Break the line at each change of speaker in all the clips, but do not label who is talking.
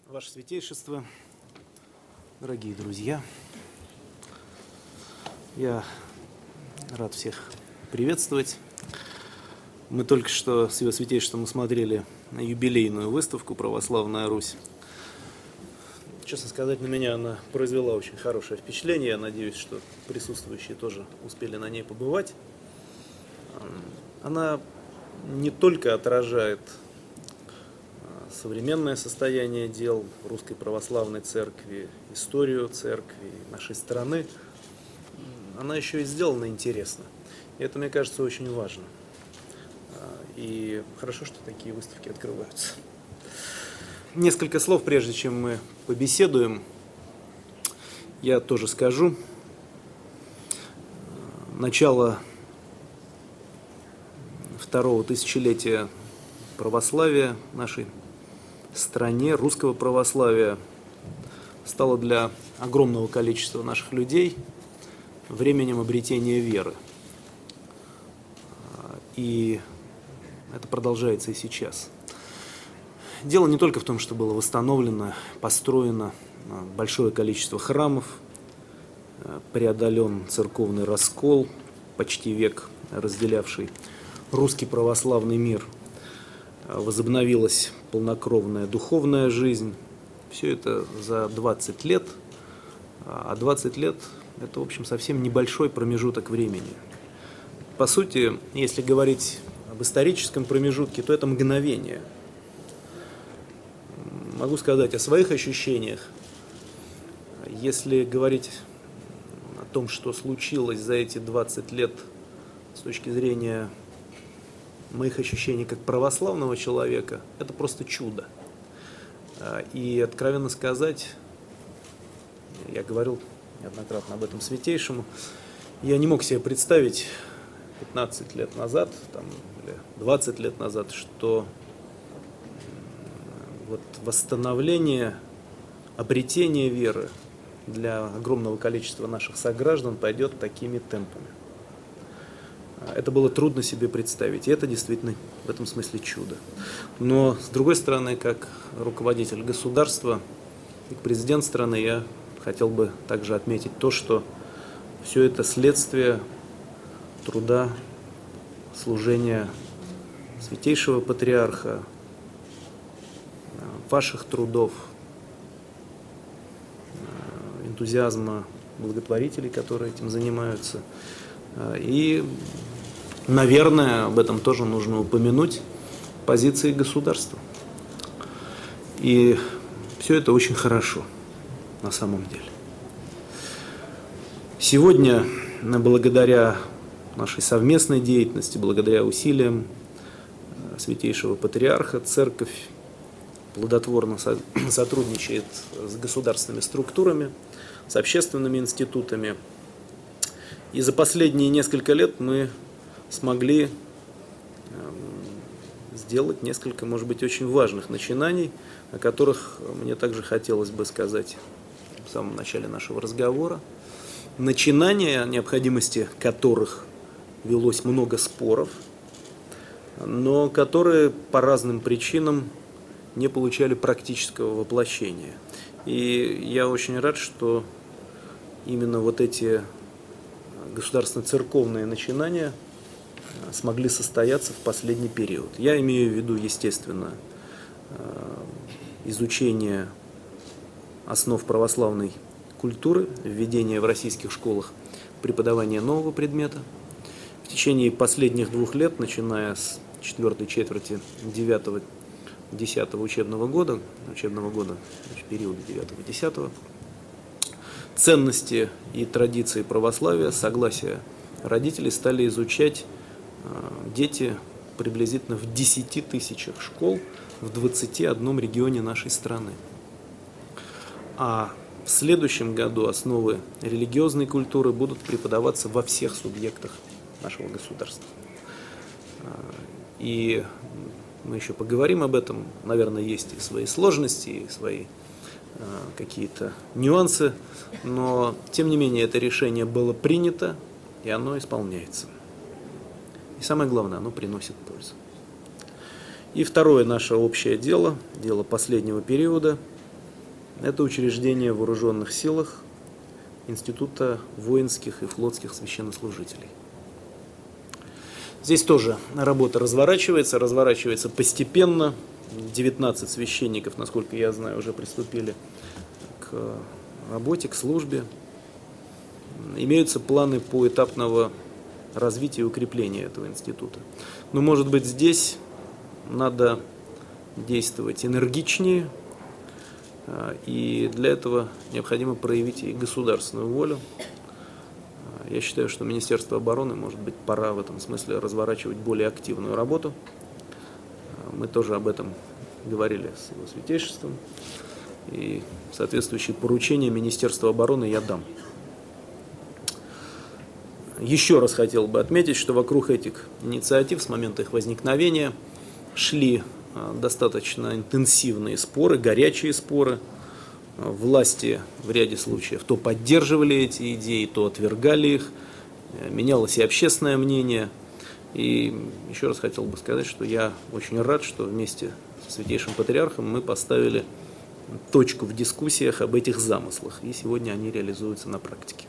Ваше Святейшество, дорогие друзья, я рад всех приветствовать. Мы только что с Его Святейшеством смотрели на юбилейную выставку «Православная Русь». Честно сказать, на меня она произвела очень хорошее впечатление. Я надеюсь, что присутствующие тоже успели на ней побывать. Она не только отражает современное состояние дел Русской Православной Церкви, историю Церкви, нашей страны, она еще и сделана интересно. И это, мне кажется, очень важно. И хорошо, что такие выставки открываются. Несколько слов, прежде чем мы побеседуем, я тоже скажу. Начало второго тысячелетия православия нашей стране, русского православия, стало для огромного количества наших людей временем обретения веры. И это продолжается и сейчас. Дело не только в том, что было восстановлено, построено большое количество храмов, преодолен церковный раскол, почти век разделявший русский православный мир, возобновилась полнокровная духовная жизнь. Все это за 20 лет, а 20 лет – это, в общем, совсем небольшой промежуток времени. По сути, если говорить об историческом промежутке, то это мгновение. Могу сказать о своих ощущениях. Если говорить о том, что случилось за эти 20 лет с точки зрения моих ощущений как православного человека, это просто чудо. И, откровенно сказать, я говорил неоднократно об этом Святейшему, я не мог себе представить 15 лет назад, или 20 лет назад, что вот восстановление, обретение веры для огромного количества наших сограждан пойдет такими темпами. Это было трудно себе представить, и это действительно в этом смысле чудо. Но, с другой стороны, как руководитель государства, как президент страны, я хотел бы также отметить то, что все это следствие труда, служения Святейшего Патриарха, ваших трудов, энтузиазма благотворителей, которые этим занимаются. И, наверное, об этом тоже нужно упомянуть, позиции государства. И все это очень хорошо на самом деле. Сегодня, благодаря нашей совместной деятельности, благодаря усилиям Святейшего Патриарха, Церковь плодотворно сотрудничает с государственными структурами, с общественными институтами. И за последние несколько лет мы смогли сделать несколько, может быть, очень важных начинаний, о которых мне также хотелось бы сказать в самом начале нашего разговора. Начинания, о необходимости которых велось много споров, но которые по разным причинам не получали практического воплощения. И я очень рад, что именно вот эти государственно-церковные начинания смогли состояться в последний период. Я имею в виду, естественно, изучение основ православной культуры, введение в российских школах преподавания нового предмета. В течение последних 2 лет, начиная с 4-й четверти 9-10 учебного года, периода 9-10, ценности и традиции православия, согласия родителей стали изучать дети приблизительно в 10 тысячах школ в 21 регионе нашей страны. А в следующем году основы религиозной культуры будут преподаваться во всех субъектах нашего государства. И мы еще поговорим об этом. Наверное, есть и свои сложности, и свои какие-то нюансы, но тем не менее это решение было принято, и оно исполняется. И самое главное, оно приносит пользу. И второе наше общее дело, дело последнего периода, Это учреждение в вооруженных силах Института воинских и флотских священнослужителей. Здесь тоже работа разворачивается постепенно. 19 священников, насколько я знаю, уже приступили к работе, к службе. Имеются планы поэтапного развития и укрепления этого института. Но, может быть, здесь надо действовать энергичнее, и для этого необходимо проявить и государственную волю. Я считаю, что Министерство обороны, может быть, пора в этом смысле разворачивать более активную работу. Мы тоже об этом говорили с его святейшеством, и соответствующие поручения Министерства обороны я дам. Еще раз хотел бы отметить, что вокруг этих инициатив с момента их возникновения шли достаточно интенсивные споры, горячие споры. Власти в ряде случаев то поддерживали эти идеи, то отвергали их. Менялось и общественное мнение. И еще раз хотел бы сказать, что я очень рад, что вместе со Святейшим Патриархом мы поставили точку в дискуссиях об этих замыслах. И сегодня они реализуются на практике.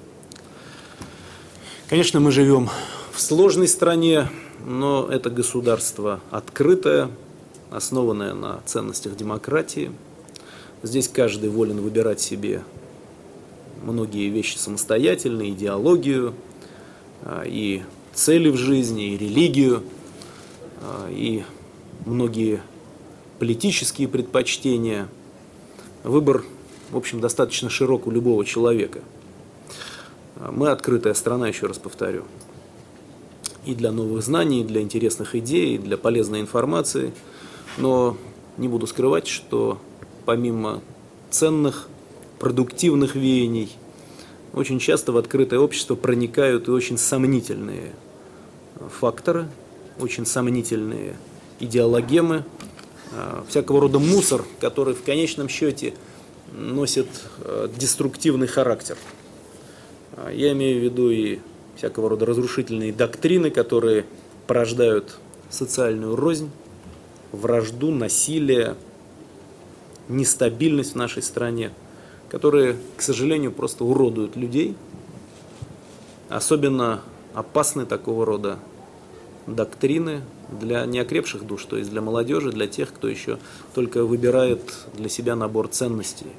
Конечно, мы живем в сложной стране, но это государство открытое, основанное на ценностях демократии. Здесь каждый волен выбирать себе многие вещи самостоятельно, идеологию, и цели в жизни, и религию, и многие политические предпочтения. Выбор, в общем, достаточно широк у любого человека. Мы открытая страна, еще раз повторю, и для новых знаний, и для интересных идей, и для полезной информации. Но не буду скрывать, что помимо ценных, продуктивных веяний, очень часто в открытое общество проникают и очень сомнительные факторы, очень сомнительные идеологемы, всякого рода мусор, который в конечном счете носит деструктивный характер. Я имею в виду и всякого рода разрушительные доктрины, которые порождают социальную рознь, вражду, насилие, нестабильность в нашей стране, которые, к сожалению, просто уродуют людей. Особенно опасны такого рода доктрины для неокрепших душ, то есть для молодежи, для тех, кто еще только выбирает для себя набор ценностей.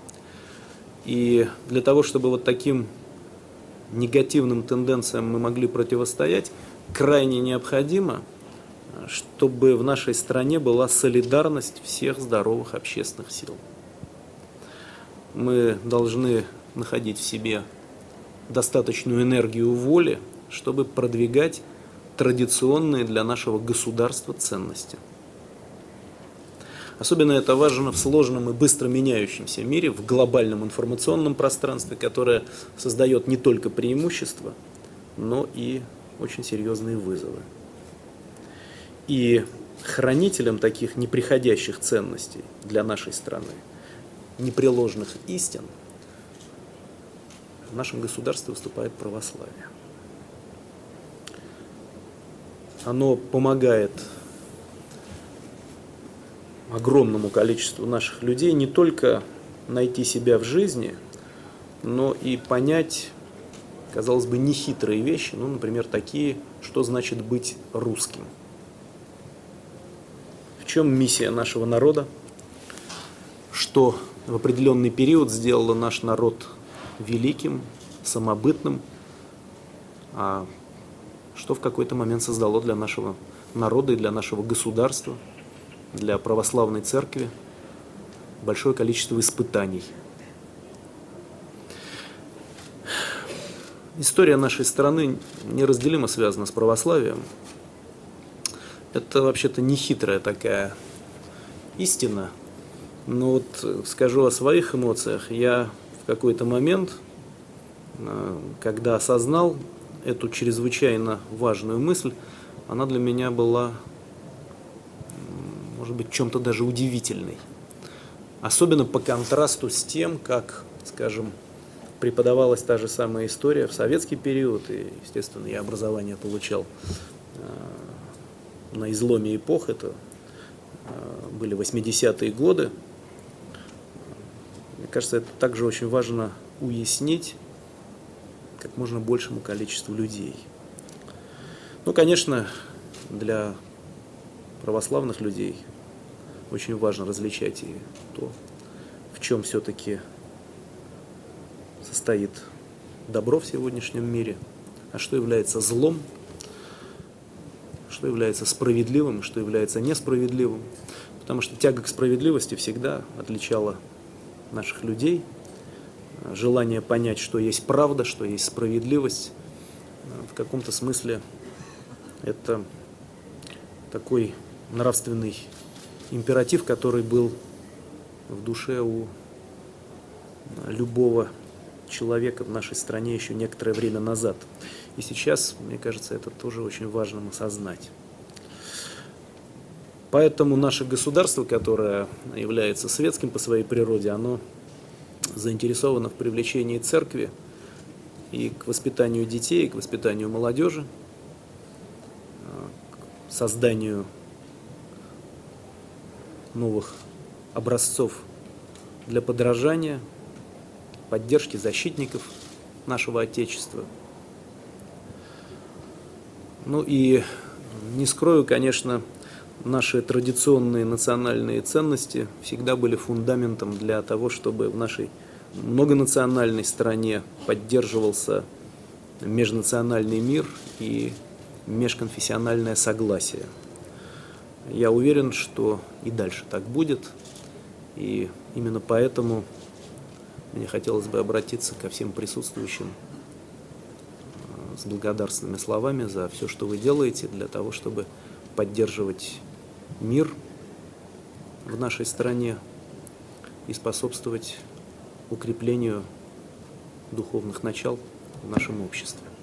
И для того, чтобы вот таким негативным тенденциям мы могли противостоять, крайне необходимо, чтобы в нашей стране была солидарность всех здоровых общественных сил. Мы должны находить в себе достаточную энергию воли, чтобы продвигать традиционные для нашего государства ценности. Особенно это важно в сложном и быстро меняющемся мире, в глобальном информационном пространстве, которое создает не только преимущества, но и очень серьезные вызовы. И хранителем таких неприходящих ценностей для нашей страны, непреложных истин, в нашем государстве выступает православие. Оно помогает огромному количеству наших людей не только найти себя в жизни, но и понять, казалось бы, нехитрые вещи, ну, например, такие, что значит быть русским. В чем миссия нашего народа? Что в определенный период сделало наш народ великим, самобытным, а что в какой-то момент создало для нашего народа и для нашего государства, для православной церкви большое количество испытаний. История нашей страны неразделимо связана с православием. Это вообще-то нехитрая такая истина. Но вот скажу о своих эмоциях. Я в какой-то момент, когда осознал эту чрезвычайно важную мысль, она для меня была, может быть, чем-то даже удивительной. Особенно по контрасту с тем, как, скажем, преподавалась та же самая история в советский период. И, естественно, я образование получал на изломе эпох. Это были 80-е годы. кажется, это также очень важно уяснить как можно большему количеству людей. Ну, конечно, для православных людей очень важно различать и то, в чем все-таки состоит добро в сегодняшнем мире, а что является злом, что является справедливым, что является несправедливым. Потому что тяга к справедливости всегда отличала наших людей. Желание понять, что есть правда, что есть справедливость. В каком-то смысле это такой нравственный императив, который был в душе у любого человека в нашей стране еще некоторое время назад. И сейчас, мне кажется, это тоже очень важно осознать. Поэтому наше государство, которое является светским по своей природе, оно заинтересовано в привлечении церкви и к воспитанию детей, и к воспитанию молодежи, к созданию новых образцов для подражания, поддержки защитников нашего Отечества. Ну и не скрою, конечно, наши традиционные национальные ценности всегда были фундаментом для того, чтобы в нашей многонациональной стране поддерживался межнациональный мир и межконфессиональное согласие. Я уверен, что и дальше так будет, и именно поэтому мне хотелось бы обратиться ко всем присутствующим с благодарственными словами за все, что вы делаете для того, чтобы поддерживать мир в нашей стране и способствовать укреплению духовных начал в нашем обществе.